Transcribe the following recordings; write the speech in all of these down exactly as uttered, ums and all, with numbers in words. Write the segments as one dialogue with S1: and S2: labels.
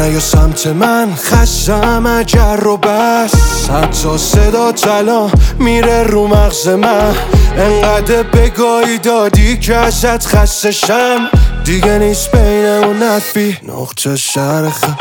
S1: نیا سمت من، خستم اگر رو بس. حتی صدا طلا میره رو مغز من. انقدر بگاهی دادی که ازت خستشم. دیگه نیست بینمون نفی نقطه سر خط.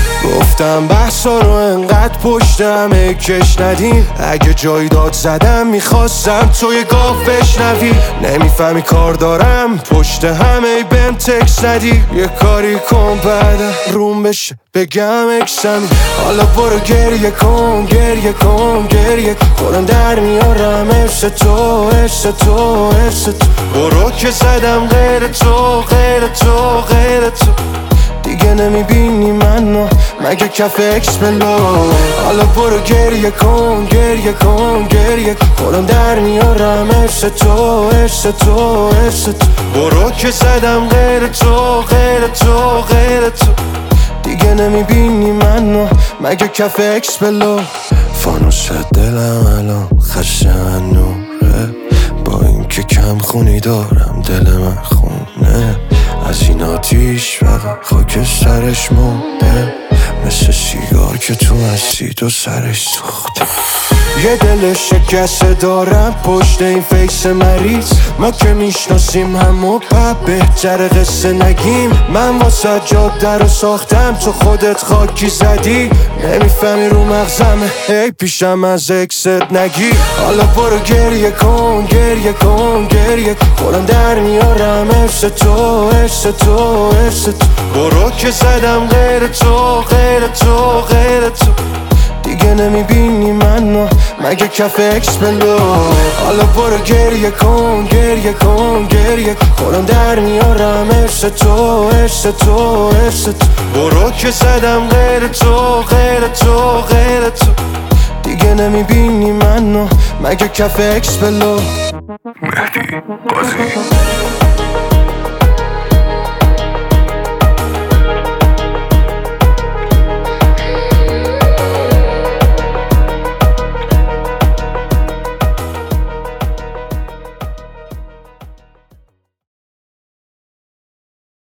S1: گفتم بحثا رو انقدر پشت همه کش ندیم. اگه جایی داد زدم میخواستم توی گاف بشنوی. نمیفهمی کار دارم پشت همه بهم تکس ندی. یه کاری کن بعدم روم بشه بگم اکسمی. حالا برو گریه کن گریه کن گریه کن. خودم در میارم حس تو حس تو حس تو. برو که زدم غیر تو غیر تو غیر تو. دیگه نمیبینی منو مگه کف اکس بلو. حالا برو گریه کن گریه کن گریه کن. خودم در میارم حس تو حس تو حس تو. برو که زدم غیر تو غیر تو غیر تو. دیگه نمیبینی منو مگه کف اکس بلو. فانوس دلم الان خشن نوره. با این که کم خونی دارم دل من خونه. از این آتیش فقط خاک سرش مرده. مثل سیگار که تو مسید و سرش سوخته. یه دل شکسته دارم پشت این فیس مریض. ما که میشناسیم همو پا بهتر قصه نگیم. من واسه جاده رو ساختم تو خودت خاکی زدی. نمیفهمی رو مغزمه ای پیشم از اکست نگی. حالا برو گریه کن گریه کن گریه کن. خودم در میارم حس تو حس تو حس تو. برو که زدم غیر تو غیر تو غیر تو. دیگه نمیبینی منو مگه کف اکس بلو. حالا برو گریه کن گریه کن گریه کن. خودم در میارم حس تو حس تو حس تو. برو که زدم غیر تو غیر تو غیر تو. دیگه نمیبینی منو مگه کف اکس بلو.
S2: مهدی بازی